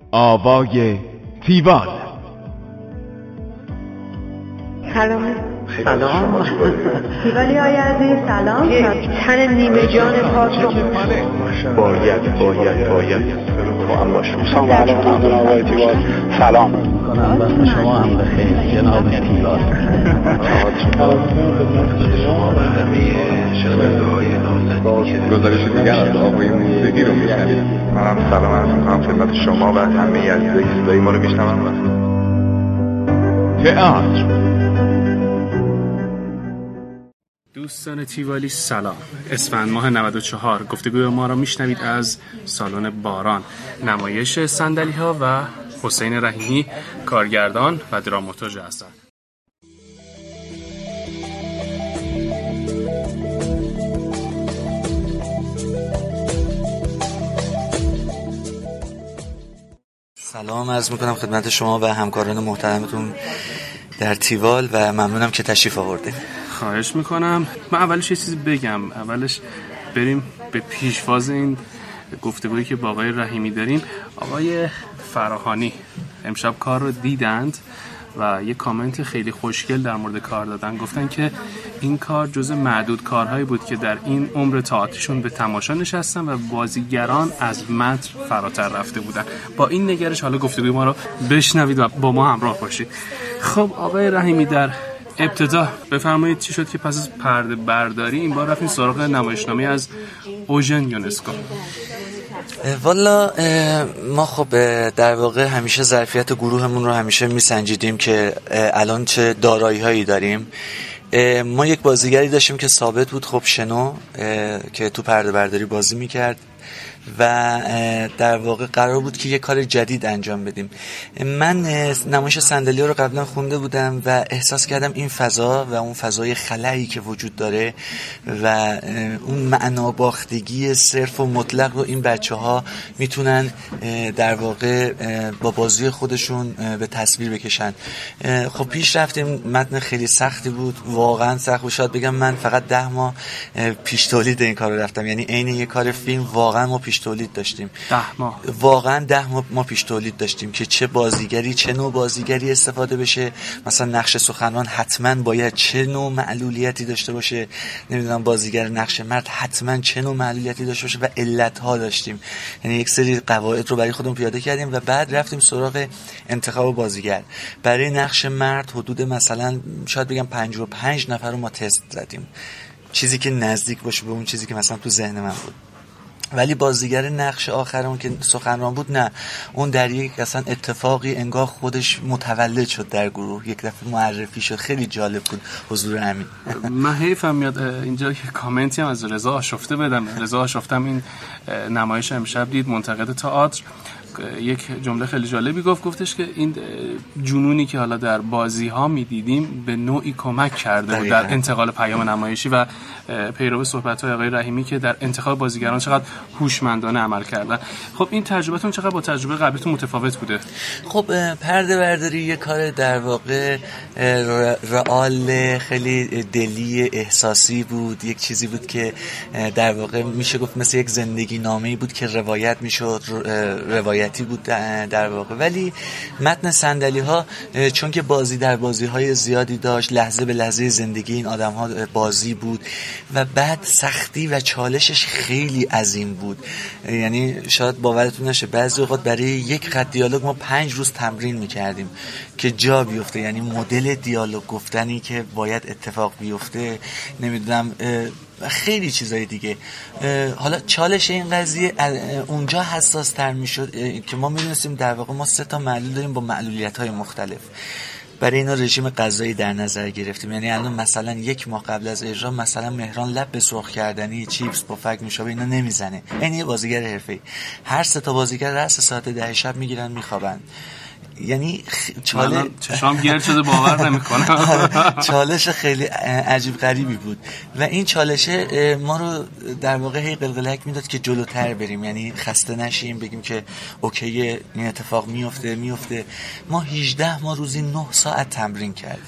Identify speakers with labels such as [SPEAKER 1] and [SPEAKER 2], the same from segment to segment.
[SPEAKER 1] آوای تیوال.
[SPEAKER 2] سلام.
[SPEAKER 3] تیوالی های عزیز سلام.
[SPEAKER 2] تن نیمه جان پاک رو
[SPEAKER 4] باید هم باشم. سلام علیکم جناب آقای تیوال. سلام
[SPEAKER 5] کنم وقت شما هم بخیر جناب تیوال.
[SPEAKER 4] گزارش دیگر از آقای موسیقی رو میشنوید. منم سلام عرض میکنم خدمت شما و همه عزیزایی که صدای ما رو میشنون.
[SPEAKER 1] تئاتر.
[SPEAKER 6] دوستان تیوالی سلام. اسفند ماه 94 گفتگوی ما را میشنوید از سالن باران، نمایش صندلی ها و حسین رحیمی کارگردان و دراماتورگ هستند.
[SPEAKER 7] سلام عرض میکنم خدمت شما و همکاران محترمتون در تیوال و ممنونم که تشریف آوردید.
[SPEAKER 6] خواهش میکنم. من اولش یه چیزی بگم. اولش بریم به پیشواز این گفتگویی که با آقای رحیمی داریم. آقای فراهانی امشب کار رو دیدند و یه کامنت خیلی خوشگل در مورد کار دادن. گفتن که این کار جزء معدود کارهایی بود که در این عمر تئاترشون به تماشا نشستن و بازیگران از متن فراتر رفته بودن. با این نگرش حالا گفتگوی ما رو بشنوید و با ما همراه باشید. خب آقای رحیمی، در ابتدا بفرمایید چی شد که پس از پرده برداری این بار رفتین سراغ نمایشنامه از اوژن یونسکو؟
[SPEAKER 7] والا ما خب در واقع همیشه ظرفیت گروهمون رو همیشه میسنجیدیم که الان چه دارایی هایی داریم. ما یک بازیگری داشتیم که ثابت بود، خب شنو، که تو پرده برداری بازی میکرد و در واقع قرار بود که یه کار جدید انجام بدیم. من نمایش صندلی رو قبلا خونده بودم و احساس کردم این فضا و اون فضای خلایی که وجود داره و اون معناباختگی صرف و مطلق رو این بچه‌ها میتونن در واقع با بازی خودشون به تصویر بکشن. خب پیش رفتیم. متن خیلی سختی بود، واقعا سخت بود. شاید بگم من فقط 10 ماه پیش تولید این کار رو رفتم، یعنی عین یه کار فیلم واقعا ما پیش تولید داشتیم.
[SPEAKER 6] 10 ماه
[SPEAKER 7] واقعا 10 ماه ما پیش تولید داشتیم که چه بازیگری، چه نوع بازیگری استفاده بشه. مثلا نقش سخنران حتما باید چه نوع معلولیتی داشته باشه، نمیدونم بازیگر نقش مرد حتما چه نوع معلولیتی داشته باشه و علتها داشتیم. یعنی یک سری قواعد رو برای خودمون پیاده کردیم و بعد رفتیم سراغ انتخاب بازیگر. برای نقش مرد حدود مثلا شاید بگم 55 نفر رو ما تست زدیم، چیزی که نزدیک باشه به اون چیزی که مثلا تو ذهن من بود. ولی بازیگر نقش آخرمون که سخنران بود، نه، اون در یک اصلا اتفاقی انگار خودش متولد شد در گروه، یک دفعه معرفی شد. خیلی جالب بود حضور امین.
[SPEAKER 6] من حیفم میاد اینجا که کامنتی هم از رضا آشفته بدم. رضا آشفتم این نمایش امشب دید، منتقد تئاتر، یک جمله خیلی جالبی گفتش که این جنونی که حالا در بازی ها میدیدیم به نوعی کمک کرده بود در انتقال پیام نمایشی و پیرو صحبت های آقای رحیمی که در انتخاب بازیگران چقدر هوشمندانه عمل کردن. خب این تجربتون چقدر با تجربه قبلیتون متفاوت بوده؟
[SPEAKER 7] خب پرده برداری یه کار در واقع رئال، خیلی دلی، احساسی بود. یک چیزی بود که در واقع میشه گفت مثل یک زندگی نامه‌ای بود که روایت میشد، روایتی بود در واقع. ولی متن صندلی ها چون که بازی در بازی های زیادی داشت، لحظه به لحظه زندگی این آدم ها بازی بود و بعد سختی و چالشش خیلی عظیم بود. یعنی شاید باورتون نشه بعضی اوقات برای یک خط دیالوگ ما 5 روز تمرین میکردیم که جا بیفته. یعنی مدل دیالوگ گفتنی که باید اتفاق بیفته، نمیدونم خیلی چیزای دیگه. حالا چالش این قضیه اونجا حساس تر میشد که ما میدونستیم در واقع ما 3 تا معلول داریم با معلولیت های مختلف. برای اینا رژیم غذایی در نظر گرفتیم. یعنی الان مثلا 1 ماه قبل از اجرا مثلا مهران لب به سرخ کردنی، چیپس، پفک، نوشابه اینا نمیزنه. یعنی یه بازیگر حرفه‌ای. هر 3 تا بازیگر رأس ساعت 10 شب میگیرن میخوابن. یعنی
[SPEAKER 6] چشام گرد شده باور نمیکنم.
[SPEAKER 7] چالش خیلی عجیب غریبی بود و این چالش ما رو در واقع هی قلقلک میداد که جلوتر بریم، یعنی خسته نشیم، بگیم که اوکی این اتفاق میفته. ما 18 ماه روزی 9 ساعت تمرین کردیم.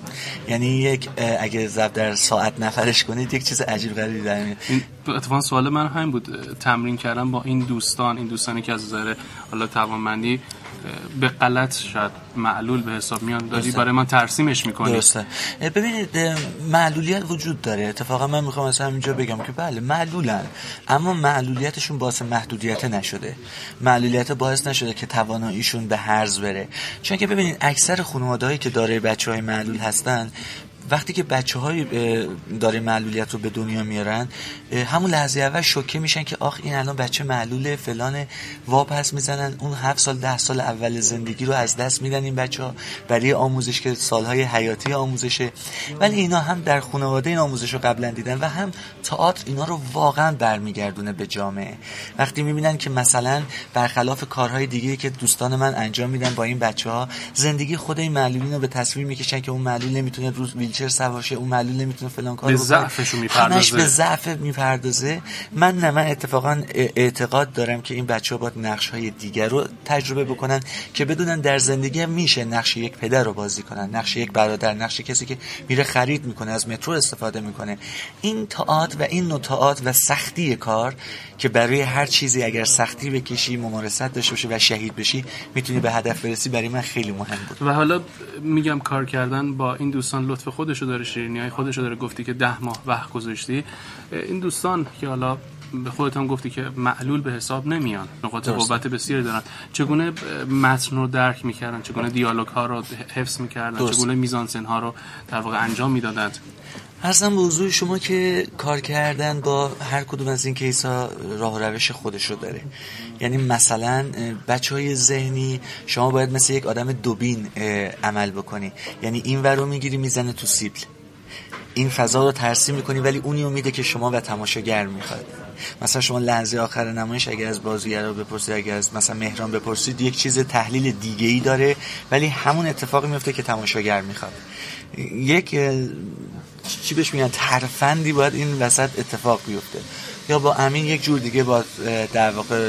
[SPEAKER 7] یعنی یک اگه ضرب در ساعت نفرش کنید یک چیز عجیب غریبی در میاد.
[SPEAKER 6] اتفاقا سوال من همین بود، تمرین کردن با این دوستانی که از نظر حالا توانمندی به غلط شاید معلول به حساب میان، داری برای من ترسیمش میکنی.
[SPEAKER 7] درسته. ببینید معلولیت وجود داره. اتفاقا من میخوام از همینجا بگم که بله معلولن، اما معلولیتشون باعث محدودیت نشده، معلولیت باعث نشده که تواناییشون به هرز بره. چون که ببینید اکثر خانواده‌هایی که دارای بچه‌های معلول هستن، وقتی که بچه‌های داره معلولیت رو به دنیا میارن، همون لحظه اول شوکه میشن که آخ این الان بچه معلوله فلان، وا پس میزنن، اون 7 سال 10 سال اول زندگی رو از دست میدن این بچه‌ها برای آموزش که سالهای حیاتی آموزشه. ولی اینا هم در خانواده این آموزش رو قبلا دیدن و هم تئاتر اینا رو واقعا برمیگردونه به جامعه. وقتی میبینن که مثلا برخلاف کارهای دیگه که دوستان من انجام میدن با این بچه‌ها، زندگی خود این معلولین رو به تصویر میکشن که اون معلول نمیتونه روز ویلچر سوار شه، اون معلول نمیتونه فلان کارو بکنه، به ضعفش میپردازه، به ضعف میپردازه. من اتفاقا اعتقاد دارم که این بچه‌ها باید نقش‌های دیگر رو تجربه بکنن که بدونن در زندگی میشه نقش یک پدر رو بازی کنن، نقش یک برادر، نقش کسی که میره خرید میکنه، از مترو استفاده میکنه. این تئاتر و این نوع تئاتر و سختی کار که برای هر چیزی اگر سختی بکشی، ممارست داشته باشی و شهید بشی میتونی به هدف برسی، برای من خیلی مهم بود.
[SPEAKER 6] و حالا میگم کار کردن با این دوستان لطف خودشو داره، شیرینیای خودشو داره. گفتی که 10 ماه وقت گذاشتی. این دوستان که حالا به خودت هم گفتی که معلول به حساب نمیان، نقاط قوت بسیاری دارن، چگونه متن رو درک میکردن، چگونه دیالوگ ها رو حفظ میکردن، چگونه میزانسن ها رو در واقع انجام میدادند؟
[SPEAKER 7] عرضم به حضور شما که کار کردن با هر کدوم از این کیس ها راه و روش خودش رو داره. یعنی مثلا بچهای ذهنی شما باید مثل یک آدم دوبین عمل بکنی، یعنی این ور رو میگیری میزنه تو سیبل، این فضا رو ترسیم میکنی ولی اونی امیده که شما و تماشاگر میخواد. مثلا شما لحظه آخر نمایش اگر از بازیگرا بپرسید، اگر از مثلا مهران بپرسید، یک چیز تحلیل دیگه‌ای داره ولی همون اتفاقی میفته که تماشاگر میخواد. یک چی بهش میگن ترفندی باید این وسط اتفاق بیفته، یا با امین یک جور دیگه با در واقع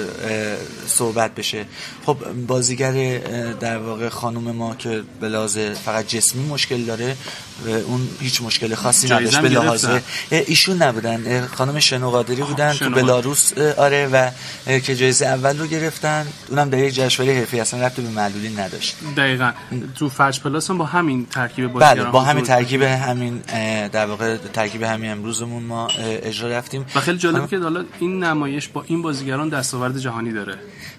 [SPEAKER 7] صحبت بشه. خب بازیگر در واقع خانم ما که به لحاظ فقط جسمی مشکل داره، اون هیچ مشکل خاصی نداشت به لحاظ ایشون نبودن، خانم شنو قادری بودن تو بلاروس، آره، و که جایزه اول رو گرفتن، اونم در یک جشنواره حرفه‌ای، اصلا ربطی به معلولین نداشت.
[SPEAKER 6] دقیقاً تو فرج پلاس هم با همین ترکیب بازیگران،
[SPEAKER 7] بله با همین ترکیب، همین در واقع ترکیب همین امروزمون ما اجرا رفتیم.
[SPEAKER 6] و خیلی جالبه که حالا این نمایش با این بازیگران دستاورد جهانی داره.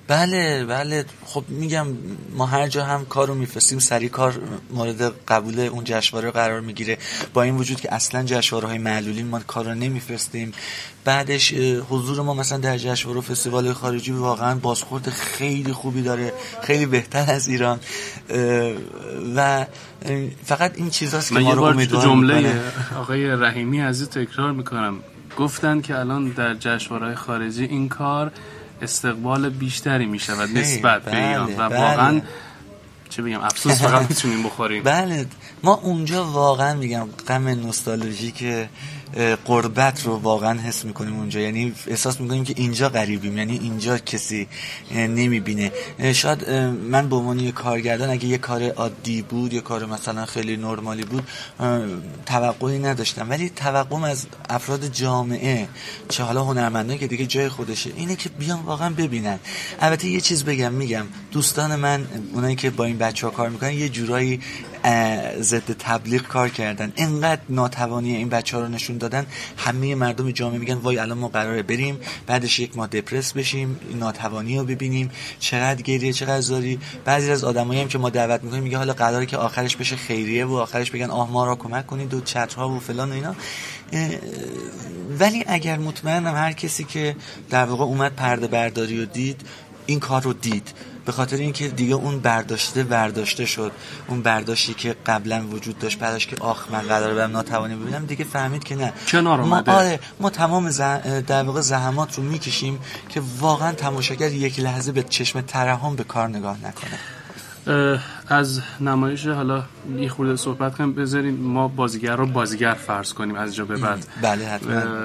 [SPEAKER 7] بله خب میگم ما هر جا هم کارو میفرستیم سریع کار مورد قبول اون جشنواره قرار میگیره، با این وجود که اصلا جشنواره‌های معلولین ما کارو نمیفرستیم. بعدش حضور ما مثلا در جشنواره و فستیوال خارجی واقعا بازخورد خیلی خوبی داره، خیلی بهتر از ایران. و فقط این چیزاست که ما رو امیدوار میکنه.
[SPEAKER 6] جمله آقای رحیمی عزیز تکرار میکنم، گفتن که الان در جشنواره‌های خارجی این کار استقبال بیشتری میشه و نسبت به ایران و واقعا چه بگم افسوس فقط میتونیم بخوریم.
[SPEAKER 7] بله ما اونجا واقعا میگم غم نوستالژیک قربت رو واقعا حس میکنیم اونجا، یعنی احساس میکنیم که اینجا غریبیم، یعنی اینجا کسی نمیبینه. شاید من به عنوان کارگردان اگه یه کار عادی بود، یه کار مثلا خیلی نرمالی بود، توقعی نداشتم، ولی توقعم از افراد جامعه، چه حالا هنرمندان که دیگه جای خودشه، اینه که بیان واقعا ببینن. البته یه چیز میگم دوستان من اونایی که با این بچه‌ها کار میکنن یه جورایی ضد تبلیغ کار کردن، انقدر ناتوانی این بچه‌ها رو نشون دادن، همه مردم جامعه میگن وای الان ما قراره بریم بعدش یک ماه دپرس بشیم، این ناتوانی رو ببینیم، چقدر گریه، چقدر زاری. بعضی از آدمایی هم که ما دعوت میکنیم میگه حالا قراره که آخرش بشه خیریه و آخرش بگن آه ما را کمک کنید و چترها و فلان و اینا. ولی اگر مطمئنم هر کسی که در واقع اومد پرده برداری رو دید، این کار رو دید، به خاطر اینکه دیگه اون برداشته شد، اون برداشتی که قبلا وجود داشت بعدش که آخ من قراره برم ناتوانی ببینم، دیگه فهمید که نه
[SPEAKER 6] کنار اومده.
[SPEAKER 7] ما تمام در واقع زحمات رو میکشیم که واقعا تماشاگر یک لحظه به چشم ترحم به کار نگاه نکنه.
[SPEAKER 6] از نمایش حالا یه خورده صحبت کنیم، بذاریم ما بازیگر رو بازیگر فرض کنیم از جا به بعد.
[SPEAKER 7] بله حتما.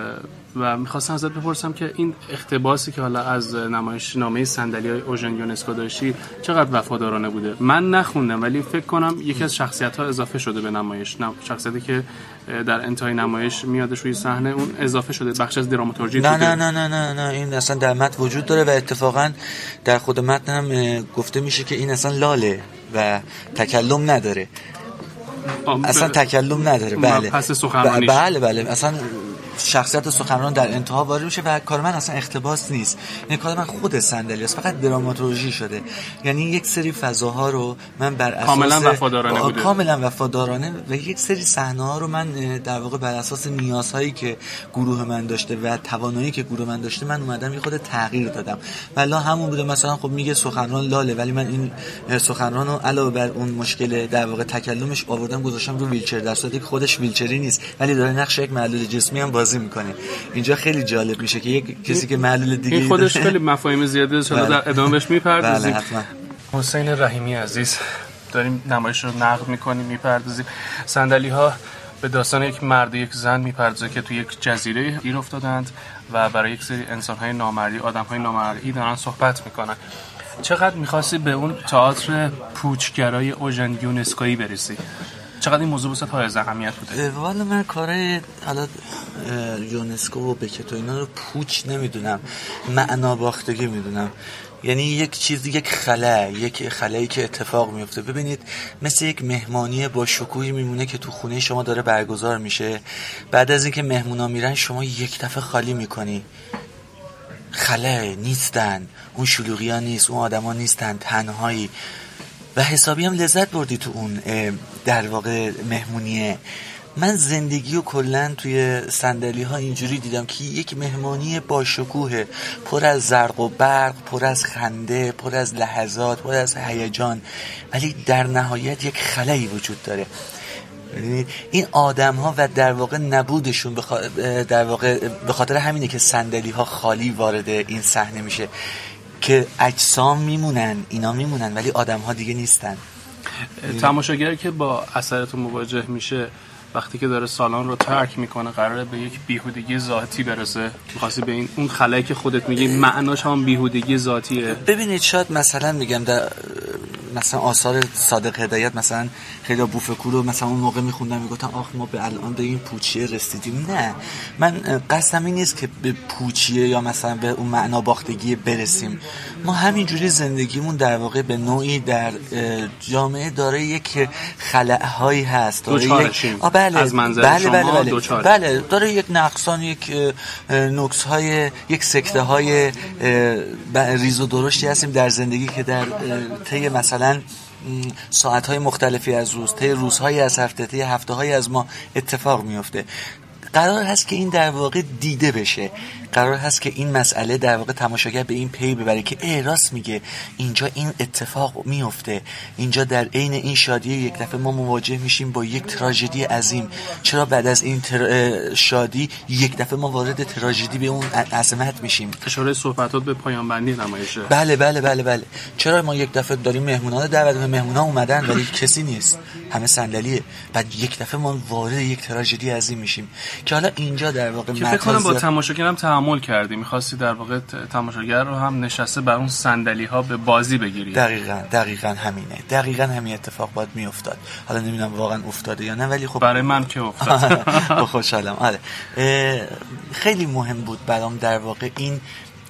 [SPEAKER 6] و میخواستم ازت بپرسم که این اقتباسی که حالا از نمایشنامه صندلی‌های اوژن یونسکو داشتی چقدر وفادارانه بوده؟ من نخوندم ولی فکر کنم یکی از شخصیت‌ها اضافه شده به نمایش، شخصیتی که در انتهای نمایش میادش روی صحنه اون اضافه شده، بخش از دراماتورژی.
[SPEAKER 7] نه این اصلا در متن وجود داره و اتفاقا در خود متن هم گفته میشه که این اصلا لاله و تکلم نداره، اصلا تکلم نداره. بله
[SPEAKER 6] پس سخنرانیش
[SPEAKER 7] بله اصلا شخصیت سخنران در انتها وارد میشه و کار من اصلا اقتباس نیست، یعنی کار من خود صندلی است، فقط دراماتورژی شده. یعنی یک سری فضاها رو من بر اساس کاملا وفادارانه و یک سری صحنه ها رو من در واقع بر اساس نیازهایی که گروه من داشته و توانایی که گروه من داشته من اومدم یه خود تغییر دادم. والا همون بوده، مثلا خب میگه سخنران لاله ولی من این سخنران رو علاوه بر اون مشکل در واقع تکلمش آوردم گذاشتم رو ویلچر، در صورتی که خودش ویلچری نیست ولی داره نقش یک معلول جسمی هم بازی میکنه. اینجا خیلی جالب میشه که یک کسی که معلول دیگه
[SPEAKER 6] این خودش خیلی مفاهیم زیاده است، در ادامه بهش میپردازیم.
[SPEAKER 7] بله حتما.
[SPEAKER 6] حسین رحیمی عزیز، داریم نمایش رو نقد میکنیم، میپردازیم. صندلی‌ها به داستان یک مرد یک زن میپردازه که توی یک جزیره گیر افتادند و برای یک سری انسان‌های نامرئی، آدم‌های نامرئی دارن صحبت میکنن. چقدر می‌خواستی به اون تئاتر پوچگرای اوژن یونسکویی برسی؟ چقدر این موضوع واسه حائز اهمیت بوده؟
[SPEAKER 7] والا من کارهای حالا یونسکو و بکت و اینا رو پوچ نمیدونم، معنا باختگی میدونم. یعنی یک چیزی، یک خلایی که اتفاق میفته. ببینید مثل یک مهمانی با شکوهی میمونه که تو خونه شما داره برگزار میشه، بعد از اینکه مهمونا میرن شما یک دفعه خالی میکنی. خلاه نیستن، اون شلوغی ها نیست، اون آدم ها نیستن، تنهایی و حسابی هم لذت بردی تو اون در واقع مهمونیه. من زندگی و کلن توی صندلی ها اینجوری دیدم که یک مهمانی با شکوه، پر از زرق و برق، پر از خنده، پر از لحظات، پر از هیجان، ولی در نهایت یک خلایی وجود داره. این آدم ها و در واقع نبودشون در واقع به خاطر همینه که صندلی ها خالی وارد این صحنه میشه که اجسام میمونن، اینا میمونن ولی آدم ها دیگه نیستن.
[SPEAKER 6] تماشاگر که با اثرتون مواجه میشه وقتی که داره سالن رو ترک میکنه قراره به یک بیهودگی ذاتی برسه، می‌خواستی به این اون خلایی که خودت میگی معناش هم بیهودگی ذاتیه.
[SPEAKER 7] ببینید شاید مثلا میگم در مثلا آثار صادق هدایت مثلا خیلی بوفکو رو مثلا اون موقع میخوندم میگفتم آخ ما به الان به این پوچیه رسیدیم. نه، من قصدم این نیست که به پوچیه یا مثلا به اون معنا باختگی برسیم. ما همینجوری زندگیمون در واقع به نوعی در جامعه داره یک خلأهایی هست، داره یک
[SPEAKER 6] از منظر شما دوچاره.
[SPEAKER 7] بله داره یک نقصان، یک نقص‌های، یک سکته‌های ریز و درشتی هستیم در زندگی که در طی مثلا ساعت‌های مختلفی از روز، طی روزهای از هفته، طی هفته‌های از ماه اتفاق میفته. قرار هست که این در واقع دیده بشه، قرار هست که این مسئله در واقع تماشاگر به این پی ببره که راست میگه، اینجا این اتفاق میفته، اینجا در عین این شادی یک دفعه ما مواجه میشیم با یک تراژدی عظیم. چرا بعد از این شادی یک دفعه ما وارد تراژدی به اون عظمت میشیم؟
[SPEAKER 6] اشاره صحبتات به پایان بندی نمایشه.
[SPEAKER 7] بله. چرا ما یک دفعه داریم مهمونان دعوت، مهمونا اومدن ولی کسی نیست، همه صندلیه، بعد یک دفعه ما وارد یک تراژدی عظیم میشیم که حالا اینجا در واقع
[SPEAKER 6] فکر کنم با تماشاگرم تعامل کردی، می‌خواستی در واقع تماشاگر رو هم نشسته بر اون صندلی‌ها به بازی بگیری.
[SPEAKER 7] دقیقاً همینه، دقیقاً همین اتفاق باید میافتاد. حالا نمیدونم واقعا افتاده یا نه ولی خب
[SPEAKER 6] برای من که افتاد.
[SPEAKER 7] خوشحالم. آره خیلی مهم بود برام در واقع این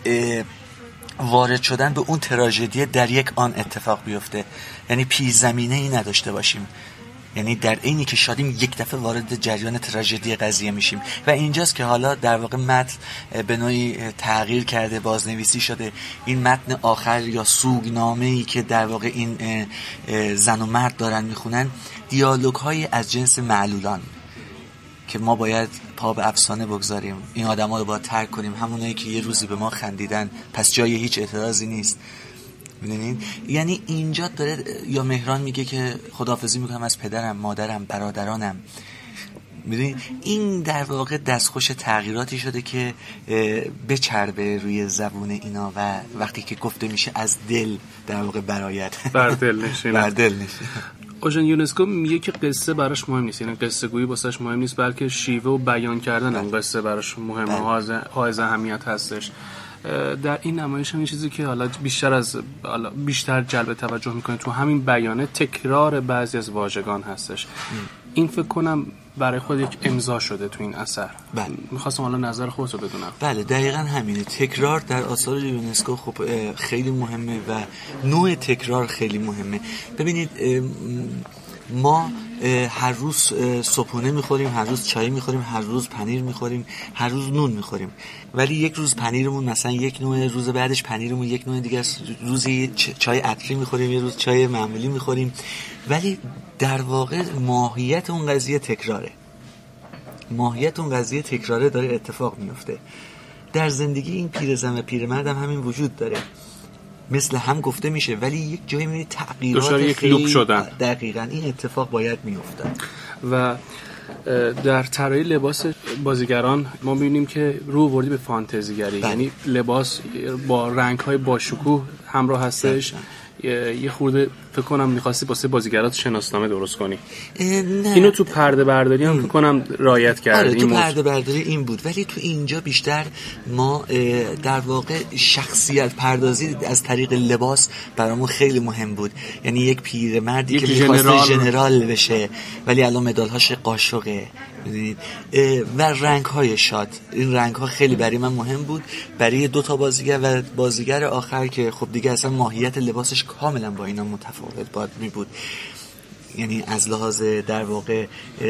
[SPEAKER 7] وارد شدن به اون تراژدی در یک آن اتفاق بیفته، یعنی پیش زمینه ای نداشته باشیم، یعنی در اینی که شادیم یک دفعه وارد جریان تراژدی قضیه میشیم و اینجاست که حالا در واقع متن به نوعی تغییر کرده، بازنویسی شده. این متن آخر یا سوگنامه‌ای که در واقع این زن و مرد دارن میخونن دیالوگ های از جنس معلولان که ما باید پا به افسانه بگذاریم، این آدما رو باید ترک کنیم، همونایی که یه روزی به ما خندیدن، پس جای هیچ اعتراضی نیست. میدونین؟ یعنی اینجا داره یا مهران میگه که خداحافظی میکنم از پدرم، مادرم، برادرانم. میدونین؟ این در واقع دستخوش تغییراتی شده که بچربه روی زبون اینا و وقتی که گفته میشه از دل در واقع برایت
[SPEAKER 6] بر دل نشینه. اوژن یونسکو میگه که قصه براش مهم نیست، یعنی قصه گویی واسش مهم نیست، بلکه شیوه و بیان کردن اون قصه براش مهمه، حائز اهمیت هستش. در این نمایش هم این چیزی که حالا بیشتر جلب توجه میکنه تو همین بیانه تکرار بعضی از واژگان هستش. این فکر کنم برای خود یک امضا شده تو این اثر.
[SPEAKER 7] بله.
[SPEAKER 6] میخواستم حالا نظر خودت رو بدونم.
[SPEAKER 7] بله دقیقاً همینه. تکرار در آثار یونسکو خب خیلی مهمه و نوع تکرار خیلی مهمه. ببینید ما هر روز صبحونه میخوریم، هر روز چای میخوریم، هر روز پنیر میخوریم، هر روز نون میخوریم، ولی یک روز پنیرمون مثلا یک نوع، روز بعدش پنیرمون یک نوع دیگه است، روزی چای عطری میخوریم، یه روز چای معمولی میخوریم، ولی در واقع ماهیت اون قضیه تکراره. ماهیت اون قضیه تکراره داره اتفاق میفته. در زندگی این پیرزن و پیرمرد هم همین وجود داره، مثل هم گفته میشه، ولی یک جایی میبینی تغییرات
[SPEAKER 6] خیلی شدن.
[SPEAKER 7] دقیقاً این اتفاق باید میافتاد.
[SPEAKER 6] و در طراحی لباس بازیگران ما میبینیم که رو آوردی به فانتزیگری، یعنی لباس با رنگ‌های باشکوه همراه هستش. یه خورده فکر کنم می‌خواستی واسه بازیگرات شناسنامه درست کنی. اینو تو پرده برداری هم فکر کنم رعایت کردی.
[SPEAKER 7] آره تو پرده برداری این بود، ولی تو اینجا بیشتر ما در واقع شخصیت پردازی از طریق لباس برامون خیلی مهم بود. یعنی یک پیرمردی که می‌خواد ژنرال بشه ولی الان مدال‌هاش قاشقه، می‌دونید، و رنگ‌های شاد. این رنگ‌ها خیلی برای من مهم بود، برای دو تا بازیگر و بازیگر آخر که خب دیگه اصلا ماهیت لباسش کاملا با اینا متفاوت بود. یعنی از لحاظ در واقع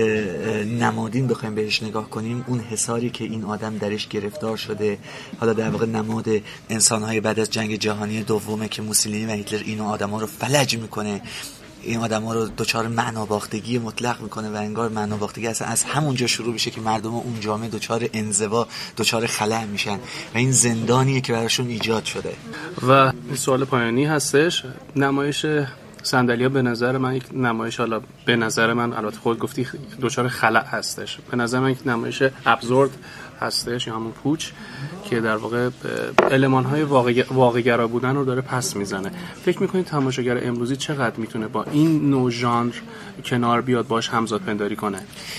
[SPEAKER 7] نمادین بخوایم بهش نگاه کنیم، اون حصاری که این آدم درش گرفتار شده، حالا در واقع نماد انسان‌های بعد از جنگ جهانی دومه که موسولینی و هیتلر اینو آدم‌ها رو فلج میکنه، این آدم‌ها رو دچار معناباختگی مطلق میکنه و انگار معناباختگی اصلا از همونجا شروع میشه که مردم اون جامعه دچار انزوا، دچار خلأ میشن و این زندانیه که براشون ایجاد شده.
[SPEAKER 6] و این سوال پایانی هستش، نمایش صندلی‌ها به نظر من یک نمایش، حالا به نظر من البته خود گفتی دچار خلأ هستش، به نظر من یک نمایش ابزورد هستش یا همون پوچ که در واقع المان‌های واقع‌گرا بودن رو داره پس میزنه. فکر می‌کنید تماشاگر امروزی چقدر میتونه با این نوع ژانر کنار بیاد، باش همزاد پنداری کنه؟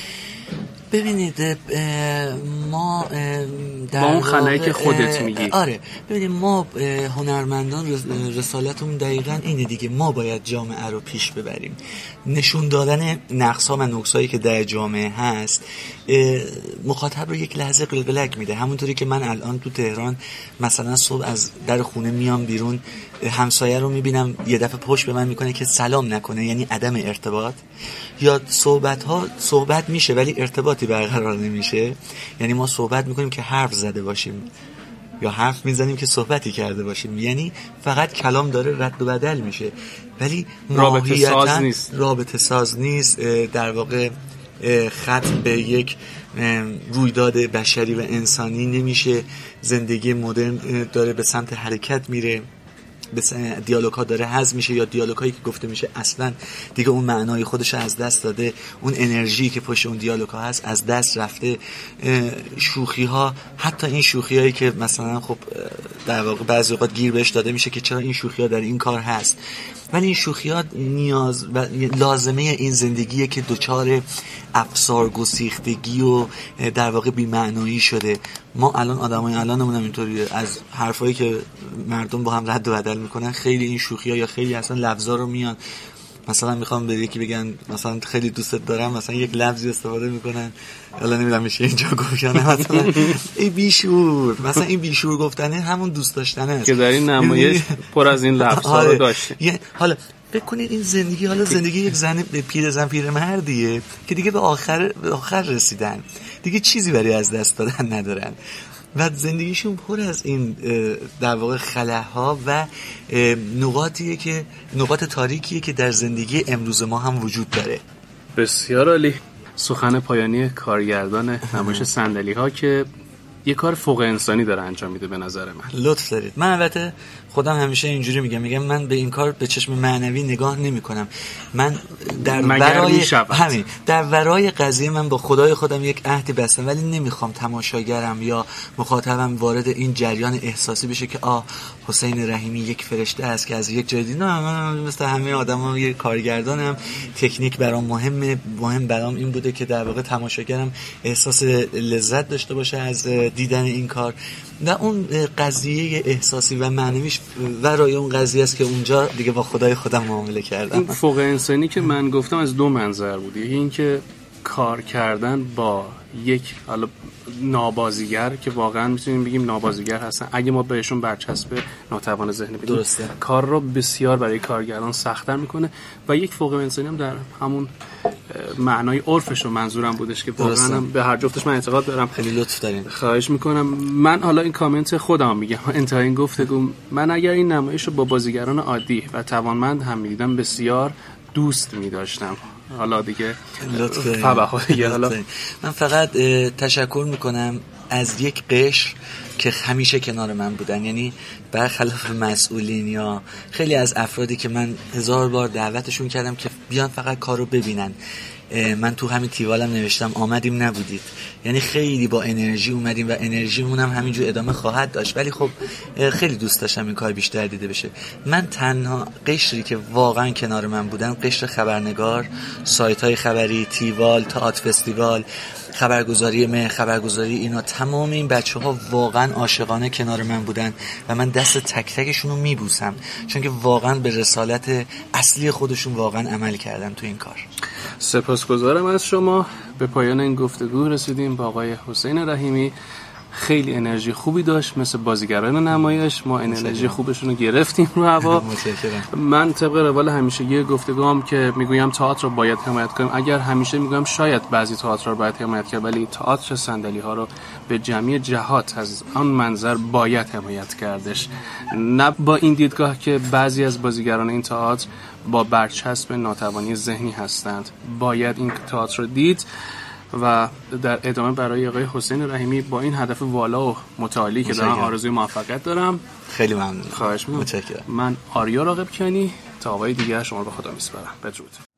[SPEAKER 7] ببینید ما
[SPEAKER 6] با اون خلایی که خودت میگی،
[SPEAKER 7] آره ببینید ما هنرمندان رسالتمون دقیقاً اینه دیگه، ما باید جامعه رو پیش ببریم. نشون دادن نقص‌ها و نقصایی که در جامعه هست مخاطب رو یک لحظه قلقلک میده. همونطوری که من الان تو تهران مثلا صبح از در خونه میام بیرون، همسایه رو میبینم یه دفعه پشت به من میکنه که سلام نکنه، یعنی عدم ارتباط. یا صحبت میشه ولی ارتباطی برقرار نمیشه، یعنی ما صحبت میکنیم که حرف زده باشیم یا حرف میزنیم که صحبتی کرده باشیم، یعنی فقط کلام داره رد و بدل میشه ولی رابطه ساز نیست. در واقع ختم به یک رویداد بشری و انسانی نمیشه. زندگی مدرن داره به سمت حرکت میره، دیالوگ ها داره حذف میشه، یا دیالوگ هایی که گفته میشه اصلا دیگه اون معنای خودش از دست داده، اون انرژی که پشت اون دیالوگ ها هست از دست رفته. شوخی ها، حتی این شوخی هایی که مثلا خب در واقع بعضی اوقات گیر بهش داده میشه که چرا این شوخی ها در این کار هست، ولی این شوخیات نیاز و لازمه این زندگیه که دوچار افسار گسیختگی و در واقع بی‌معنایی شده. ما الان آدمای الانمون هم اینطوریه، از حرفایی که مردم با هم رد و بدل میکنن خیلی این شوخی‌ها یا خیلی اصلا لفظا رو میان، مثلا میخوام به یکی بگن مثلا خیلی دوستت دارم، مثلا یک لفظی استفاده میکنن، الان نمیدونم میشه اینجا گفت یا نه، مثلا ای بیشور، مثلا این بیشور گفتنه همون دوست داشتنه است
[SPEAKER 6] که در این نمایش پر از این لفظا رو داشت.
[SPEAKER 7] حالا فکر کنید این زندگی، حالا زندگی یک زن پیرمردیه که دیگه به آخر رسیدن، دیگه چیزی برای از دست دادن ندارن و زندگیشون پر از این در واقع خلاها و نقاطیه که نقاط تاریکیه که در زندگی امروز ما هم وجود داره.
[SPEAKER 6] بسیار عالی. سخن پایانی کارگردان نمایش صندلی‌ها که یه کار فوق انسانی داره انجام میده به نظر من.
[SPEAKER 7] لطف دارید. من البته خودم همیشه اینجوری میگم من به این کار به چشم معنوی نگاه نمیکنم. من در ورای قضیه من با خدای خودم یک عهدی بستم، ولی نمیخوام تماشاگرم یا مخاطبم وارد این جریان احساسی بشه که حسین رحیمی یک فرشته است که از یک جای دیگه. نه، من مثل همه آدما یک کارگردانم. تکنیک برام مهم برام این بوده که در واقع تماشاگرم احساس لذت داشته باشه از دیدن این کار. و اون قضیه احساسی و معنویش ورای اون قضیه است که اونجا دیگه با خدای خودم معامله کردم.
[SPEAKER 6] این فوق انسانی که من گفتم از دو منظر بود. یکی این که کار کردن با یک حالا نابازیگر که واقعا میتونیم بگیم نابازیگر هستن، اگه ما بهشون برچسب ناتوان ذهنی بدیم،
[SPEAKER 7] درسته،
[SPEAKER 6] کار رو بسیار برای کارگران سخت‌تر میکنه. و یک فوق انسانی هم در همون معنای عرفش رو منظورم بودش که واقعا به هر جفتش من اعتقاد دارم.
[SPEAKER 7] خیلی لطف دارین.
[SPEAKER 6] خواهش میکنم. من حالا این کامنت خودم میگم انتهای این گفتگو، من اگر این نمایش رو با بازیگران عادی و توانمند هم میدیدم بسیار دوست می‌داشتم. حالا دیگه
[SPEAKER 7] من فقط تشکر میکنم از یک قشر که همیشه کنار من بودن، یعنی برخلاف مسئولین یا خیلی از افرادی که من 1000 بار دعوتشون کردم که بیان فقط کارو ببینن. من تو همین تیوالم نوشتم آمدیم نبودید، یعنی خیلی با انرژی اومدیم و انرژیمون هم همینجور ادامه خواهد داشت. ولی خب خیلی دوست داشتم این کار بیشتر دیده بشه. من تنها قشری که واقعا کنار من بودن قشر خبرنگار، سایت‌های خبری، تیوال، تئاتر فستیوال، خبرگزاری اینا، تمام این بچه‌ها واقعا عاشقانه کنار من بودن و من دست تک تکشون رو میبوسم، چون که واقعا به رسالت اصلی خودشون واقعا عمل کردن تو این کار.
[SPEAKER 6] سپاسگزارم از شما. به پایان این گفتگو رسیدیم با آقای حسین رحیمی. خیلی انرژی خوبی داشت، مثل بازیگران نمایش. ما انرژی خوبشون رو گرفتیم رو هوا. من طبق روال همیشگی گفتگوام که میگویم تئاتر رو باید حمایت کنیم، اگر همیشه میگم شاید بعضی تئاتر رو باید حمایت کرد، ولی تئاتر صندلی ها رو به جمعی جهات از آن منظر باید حمایت کردش. نه با این دیدگاه که بعضی از بازیگران این تئاتر با برچسب ناتوانی ذهنی هستند. باید این تئاتر رو دید. و در ادامه برای آقای حسین رحیمی با این هدف والا و متعالی که دارم آرزوی موفقیت دارم.
[SPEAKER 7] خیلی ممنون.
[SPEAKER 6] خواهش می‌کنم. من آریا راغبکنی تا آقای دیگر شما رو به خدا میسپارم. بدرود.